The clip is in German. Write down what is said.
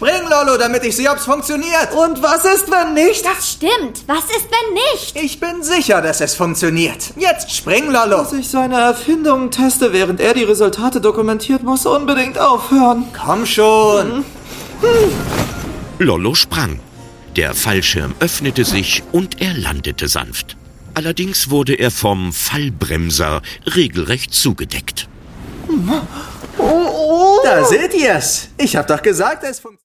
Spring, Lollo, damit ich sehe, ob's funktioniert. Und was ist, wenn nicht? Das stimmt. Was ist, wenn nicht? Ich bin sicher, dass es funktioniert. Jetzt spring, Lollo. Dass ich seine Erfindungen teste, während er die Resultate dokumentiert, muss unbedingt aufhören. Komm schon. Lollo sprang. Der Fallschirm öffnete sich und er landete sanft. Allerdings wurde er vom Fallbremser regelrecht zugedeckt. Da seht ihr's. Ich hab doch gesagt, es funktioniert.